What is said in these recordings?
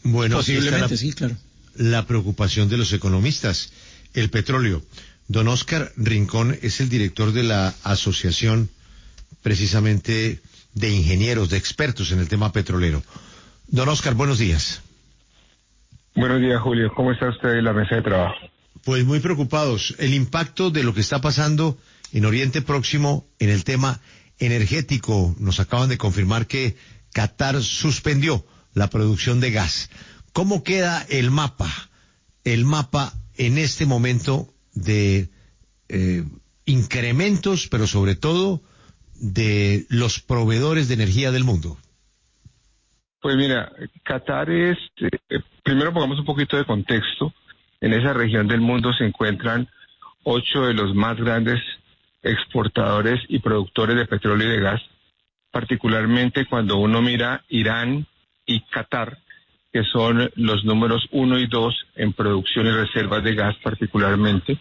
Bueno, posiblemente, sí, claro. La preocupación de los economistas, el petróleo. Don Oscar Rincón es el director de la asociación precisamente de ingenieros, de expertos en el tema petrolero. Don Oscar, buenos días. Buenos días, Julio. ¿Cómo está usted en la mesa de trabajo? Pues muy preocupados. El impacto de lo que está pasando en Oriente Próximo en el tema energético. Nos acaban de confirmar que Qatar suspendió la producción de gas. ¿Cómo queda el mapa? El mapa en este momento de incrementos, pero sobre todo de los proveedores de energía del mundo. Pues mira, Qatar es, primero pongamos un poquito de contexto. En esa región del mundo se encuentran 8 de los más grandes exportadores y productores de petróleo y de gas, particularmente cuando uno mira Irán y Qatar, que son los números 1 y 2 en producción y reservas de gas particularmente.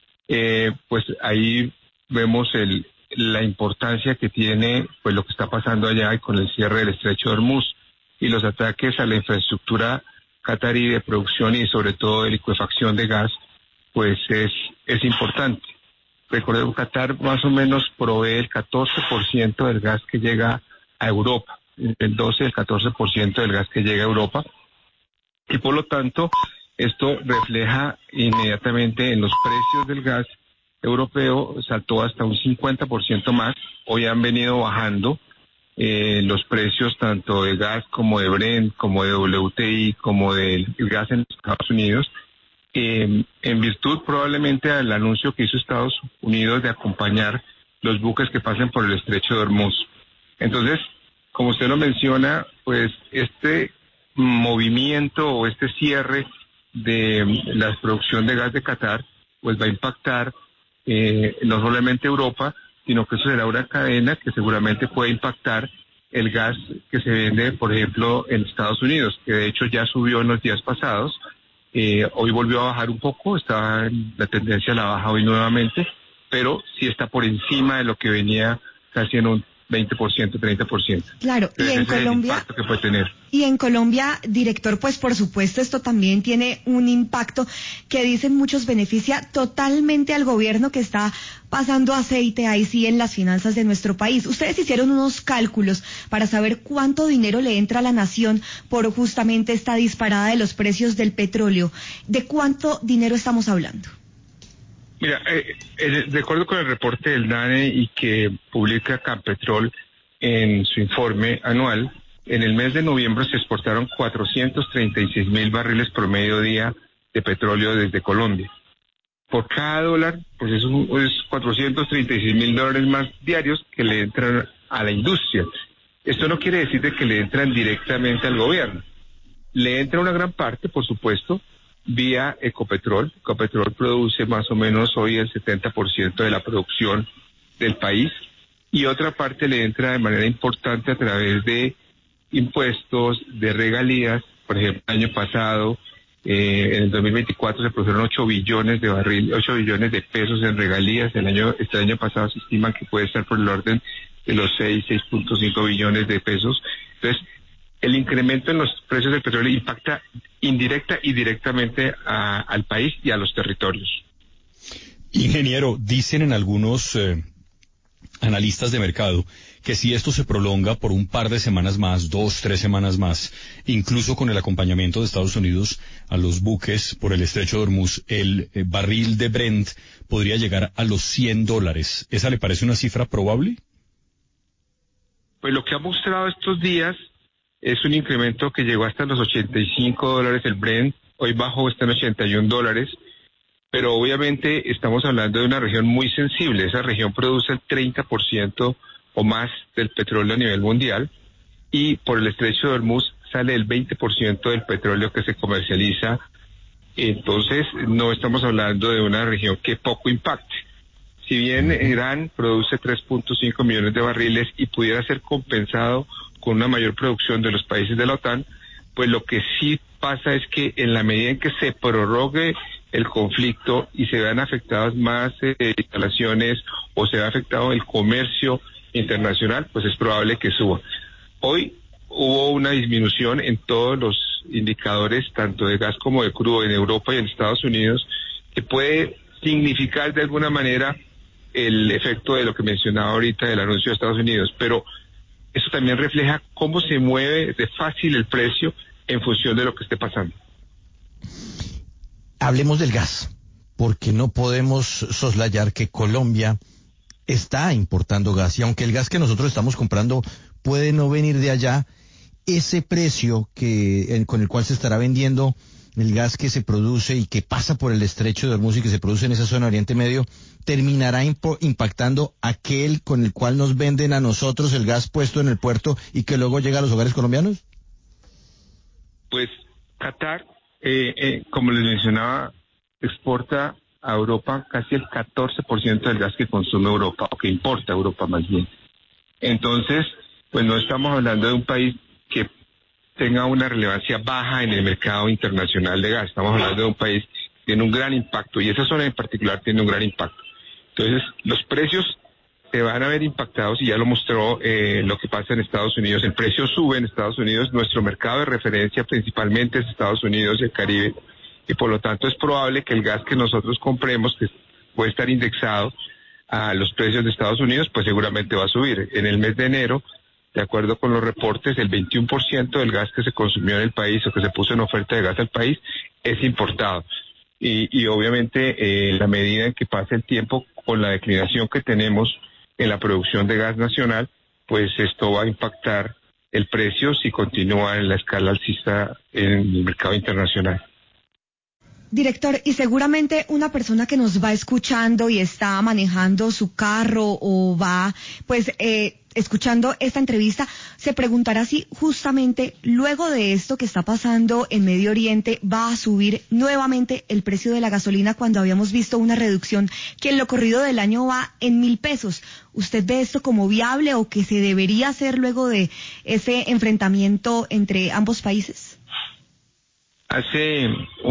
Pues ahí vemos la importancia que tiene pues lo que está pasando allá y con el cierre del estrecho de Hormuz y los ataques a la infraestructura catarí de producción y sobre todo de licuefacción de gas, pues es importante. Recordemos que Qatar más o menos provee el 14% del gas que llega a Europa, el 12, el 14% del gas que llega a Europa, y por lo tanto esto refleja inmediatamente en los precios del gas europeo, saltó hasta un 50% más. Hoy han venido bajando los precios tanto de gas como de Brent, como de WTI, como del gas en Estados Unidos, en virtud probablemente del anuncio que hizo Estados Unidos de acompañar los buques que pasen por el estrecho de Hormuz. Entonces, como usted lo menciona, pues este movimiento o este cierre de la producción de gas de Qatar, pues va a impactar no solamente Europa, sino que eso será una cadena que seguramente puede impactar el gas que se vende, por ejemplo, en Estados Unidos, que de hecho ya subió en los días pasados, hoy volvió a bajar un poco, está en la tendencia a la baja hoy nuevamente, pero sí está por encima de lo que venía casi en un 20%, 30%. Claro, entonces, y en ese Colombia, es el impacto que puede tener. Y en Colombia, director, pues por supuesto esto también tiene un impacto que dicen muchos beneficia totalmente al gobierno que está pasando aceite ahí sí en las finanzas de nuestro país. Ustedes hicieron unos cálculos para saber cuánto dinero le entra a la nación por justamente esta disparada de los precios del petróleo. ¿De cuánto dinero estamos hablando? Mira, de acuerdo con el reporte del DANE y que publica Campetrol en su informe anual, en el mes de noviembre se exportaron 436,000 barriles promedio día de petróleo desde Colombia. Por cada dólar, pues es $436,000 más diarios que le entran a la industria. Esto no quiere decir de que le entran directamente al gobierno. Le entra una gran parte, por supuesto, vía Ecopetrol. Ecopetrol produce más o menos hoy el 70% de la producción del país y otra parte le entra de manera importante a través de impuestos, de regalías. Por ejemplo, el año pasado, en el 2024 se produjeron 8 billones de pesos en regalías. Este año pasado se estima que puede estar por el orden de los 6.5 billones de pesos. Entonces, el incremento en los precios del petróleo impacta indirecta y directamente al país y a los territorios. Ingeniero, dicen en algunos analistas de mercado que si esto se prolonga por un par de semanas más, 2, 3 semanas más, incluso con el acompañamiento de Estados Unidos a los buques por el estrecho de Hormuz, el barril de Brent podría llegar a los $100. ¿Esa le parece una cifra probable? Pues lo que ha mostrado estos días es un incremento que llegó hasta los $85 el Brent, hoy bajó, está en $81, pero obviamente estamos hablando de una región muy sensible. Esa región produce el 30% o más del petróleo a nivel mundial y por el estrecho de Hormuz sale el 20% del petróleo que se comercializa. Entonces no estamos hablando de una región que poco impacte. Si bien Irán produce 3.5 millones de barriles y pudiera ser compensado con una mayor producción de los países de la OTAN, pues lo que sí pasa es que en la medida en que se prorrogue el conflicto y se vean afectadas más instalaciones o se vea afectado el comercio internacional, pues es probable que suba. Hoy hubo una disminución en todos los indicadores tanto de gas como de crudo en Europa y en Estados Unidos que puede significar de alguna manera el efecto de lo que mencionaba ahorita del anuncio de Estados Unidos, pero eso también refleja cómo se mueve de fácil el precio en función de lo que esté pasando. Hablemos del gas, porque no podemos soslayar que Colombia está importando gas, y aunque el gas que nosotros estamos comprando puede no venir de allá, ese precio con el cual se estará vendiendo el gas que se produce y que pasa por el estrecho de Hormuz y que se produce en esa zona de Oriente Medio, terminará impactando aquel con el cual nos venden a nosotros el gas puesto en el puerto y que luego llega a los hogares colombianos. Pues Qatar, como les mencionaba, exporta a Europa casi el 14% del gas que consume Europa, o que importa Europa más bien. Entonces, pues no estamos hablando de un país que tenga una relevancia baja en el mercado internacional de gas. Estamos hablando de un país que tiene un gran impacto, y esa zona en particular tiene un gran impacto. Entonces, los precios se van a ver impactados, y ya lo mostró lo que pasa en Estados Unidos. El precio sube en Estados Unidos, nuestro mercado de referencia principalmente es Estados Unidos y el Caribe, y por lo tanto es probable que el gas que nosotros compremos, que puede estar indexado a los precios de Estados Unidos, pues seguramente va a subir. En el mes de enero, de acuerdo con los reportes, el 21% del gas que se consumió en el país o que se puso en oferta de gas al país es importado. Y obviamente en la medida en que pase el tiempo, con la declinación que tenemos en la producción de gas nacional, pues esto va a impactar el precio si continúa en la escala alcista en el mercado internacional. Director, y seguramente una persona que nos va escuchando y está manejando su carro o va, pues, escuchando esta entrevista, se preguntará si justamente luego de esto que está pasando en Medio Oriente va a subir nuevamente el precio de la gasolina, cuando habíamos visto una reducción que en lo corrido del año va en 1.000 pesos. ¿Usted ve esto como viable o que se debería hacer luego de ese enfrentamiento entre ambos países? Hace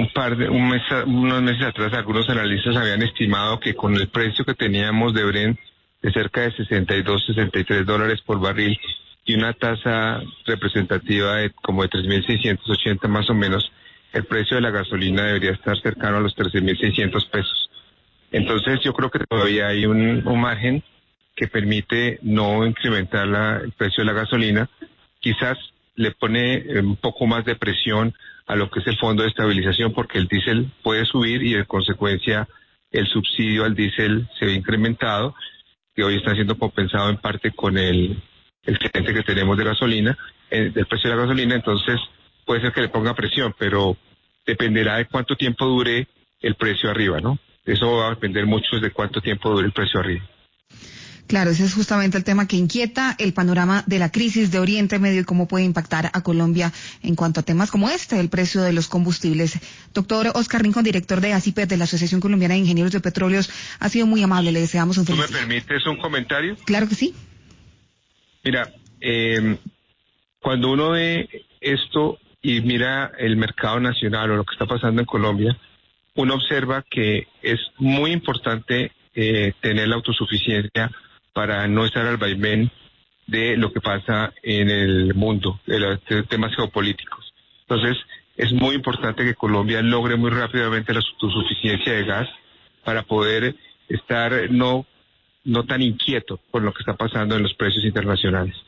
unos meses atrás, algunos analistas habían estimado que con el precio que teníamos de Brent de cerca de 62, 63 dólares por barril y una tasa representativa de como de 3.680 más o menos, el precio de la gasolina debería estar cercano a los 13.600 pesos. Entonces yo creo que todavía hay un margen que permite no incrementar el precio de la gasolina. Quizás le pone un poco más de presión a lo que es el fondo de estabilización, porque el diésel puede subir y en consecuencia el subsidio al diésel se ve incrementado, que hoy está siendo compensado en parte con el excedente que tenemos de gasolina, del precio de la gasolina. Entonces puede ser que le ponga presión, pero dependerá de cuánto tiempo dure el precio arriba, ¿no? Eso va a depender mucho de cuánto tiempo dure el precio arriba. Claro, ese es justamente el tema que inquieta, el panorama de la crisis de Oriente Medio y cómo puede impactar a Colombia en cuanto a temas como el precio de los combustibles. Doctor Oscar Rincón, director de ACIPET, de la Asociación Colombiana de Ingenieros de Petróleos, ha sido muy amable, le deseamos un feliz día. ¿Tú me permites un comentario? Claro que sí. Mira, cuando uno ve esto y mira el mercado nacional o lo que está pasando en Colombia, uno observa que es muy importante tener la autosuficiencia para no estar al vaivén de lo que pasa en el mundo, de los temas geopolíticos. Entonces, es muy importante que Colombia logre muy rápidamente la autosuficiencia de gas para poder estar no tan inquieto por lo que está pasando en los precios internacionales.